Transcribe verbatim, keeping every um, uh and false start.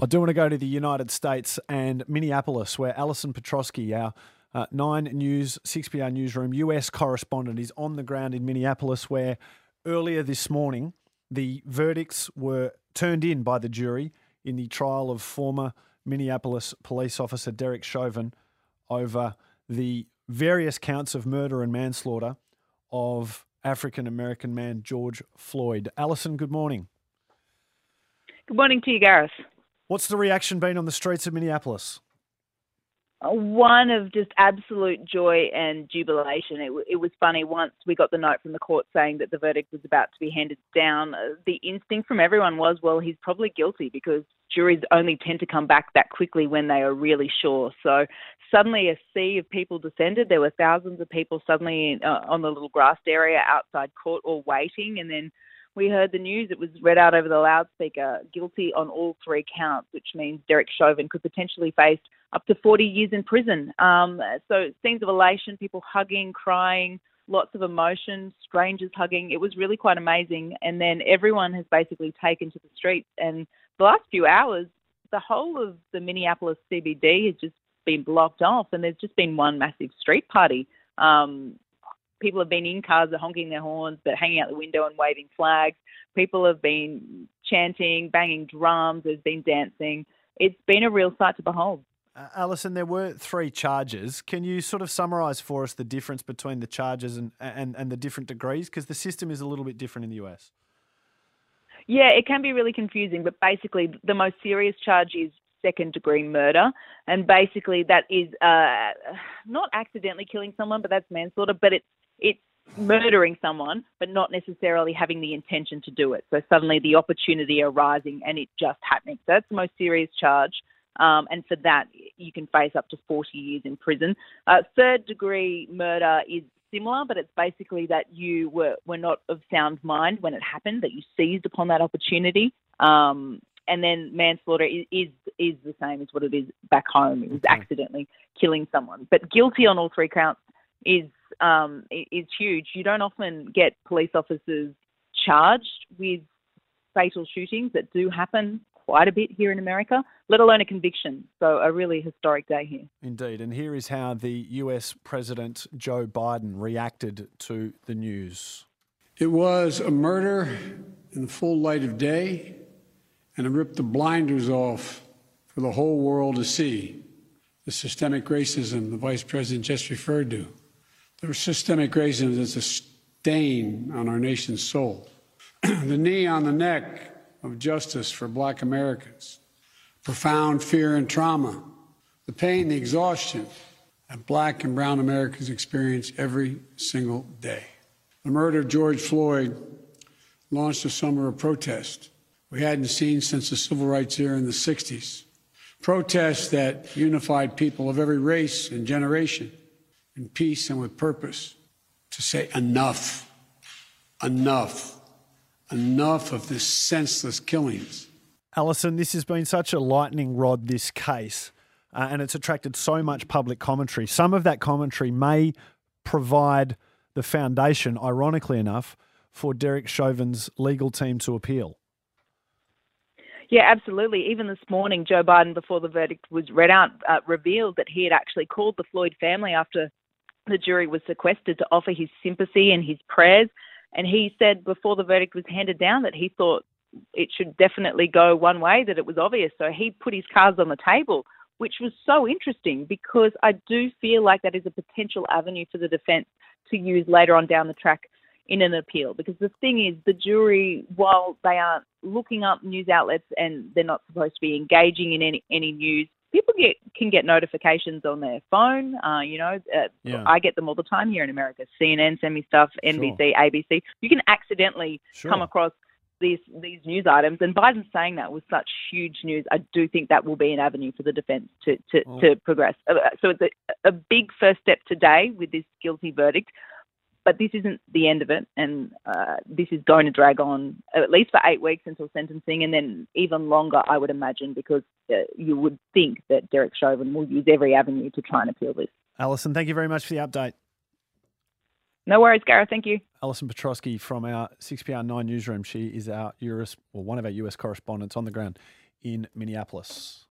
I do want to go to the United States and Minneapolis, where Alison Petrosky, our uh, Nine News, six P R Newsroom U S correspondent, is on the ground in Minneapolis, where earlier this morning the verdicts were turned in by the jury in the trial of former Minneapolis police officer Derek Chauvin over the various counts of murder and manslaughter of African-American man George Floyd. Alison, good morning. Good morning to you, Gareth. What's the reaction been on the streets of Minneapolis? One of just absolute joy and jubilation. It, it was funny, once we got the note from the court saying that the verdict was about to be handed down, the instinct from everyone was, well, he's probably guilty, because juries only tend to come back that quickly when they are really sure. So suddenly a sea of people descended. There were thousands of people suddenly uh, on the little grassed area outside court, all waiting, and then we heard the news. It was read out over the loudspeaker, guilty on all three counts, which means Derek Chauvin could potentially face up to forty years in prison. Um, so scenes of elation, people hugging, crying, lots of emotion, strangers hugging. It was really quite amazing. And then everyone has basically taken to the streets. And the last few hours, the whole of the Minneapolis C B D has just been blocked off, and there's just been one massive street party. Um, People have been in cars, honking their horns, but hanging out the window and waving flags. People have been chanting, banging drums. There's been dancing. It's been a real sight to behold. Uh, Alison, there were three charges. Can you sort of summarise for us the difference between the charges and, and, and the different degrees? Because the system is a little bit different in the U S. Yeah, it can be really confusing, but basically the most serious charge is second-degree murder, and basically that is uh, not accidentally killing someone, but that's manslaughter, but it's It's murdering someone, but not necessarily having the intention to do it. So suddenly the opportunity arising and it just happening. So that's the most serious charge. Um, and for that, you can face up to forty years in prison. Uh, third degree murder is similar, but it's basically that you were, were not of sound mind when it happened, that you seized upon that opportunity. Um, and then manslaughter is, is is the same as what it is back home. It was Okay. accidentally killing someone. But guilty on all three counts is um, is huge. You don't often get police officers charged with fatal shootings that do happen quite a bit here in America, let alone a conviction. So a really historic day here. Indeed. And here is how the U S President Joe Biden reacted to the news. It was a murder in the full light of day, and it ripped the blinders off for the whole world to see. The systemic racism the Vice President just referred to. The systemic racism is a stain on our nation's soul. The knee on the neck of justice for Black Americans. Profound fear and trauma. The pain, the exhaustion that Black and Brown Americans experience every single day. The murder of George Floyd launched a summer of protest we hadn't seen since the civil rights era in the sixties. Protests that unified people of every race and generation in peace and with purpose to say enough, enough, enough of this senseless killings. Alison, this has been such a lightning rod, this case, uh, and it's attracted so much public commentary. Some of that commentary may provide the foundation, ironically enough, for Derek Chauvin's legal team to appeal. Yeah, absolutely. Even this morning, Joe Biden, before the verdict was read out, uh, revealed that he had actually called the Floyd family after the jury was sequestered to offer his sympathy and his prayers. And he said before the verdict was handed down that he thought it should definitely go one way, that it was obvious. So he put his cards on the table, which was so interesting, because I do feel like that is a potential avenue for the defence to use later on down the track in an appeal. Because the thing is, the jury, while they aren't looking up news outlets and they're not supposed to be engaging in any, any news, people get can get notifications on their phone. Uh, you know, uh, Yeah. I get them all the time here in America. C N N send me stuff, N B C, Sure. A B C. You can accidentally Sure. come across these these news items, and Biden saying that was such huge news. I do think that will be an avenue for the defence to to, Oh. to progress. Uh, So it's a, a big first step today with this guilty verdict. But this isn't the end of it, and uh, this is going to drag on at least for eight weeks until sentencing, and then even longer, I would imagine, because uh, you would think that Derek Chauvin will use every avenue to try and appeal this. Alison, thank you very much for the update. No worries, Gareth. Thank you. Alison Petrosky from our six P R nine newsroom. She is our U S, well, one of our U S correspondents on the ground in Minneapolis.